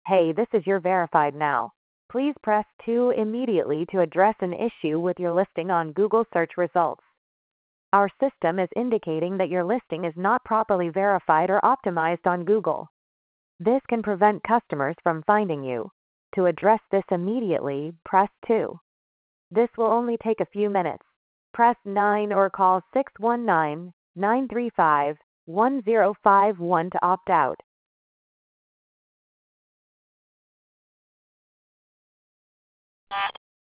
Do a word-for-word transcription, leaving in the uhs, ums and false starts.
Hey, this is your verified now. Please press two immediately to address an issue with your listing on Google search results. Our system is indicating that your listing is not properly verified or optimized on Google. This can prevent customers from finding you. To address this immediately, press two. This will only take a few minutes. Press nine or call six one nine, nine three five, one zero five one to opt out.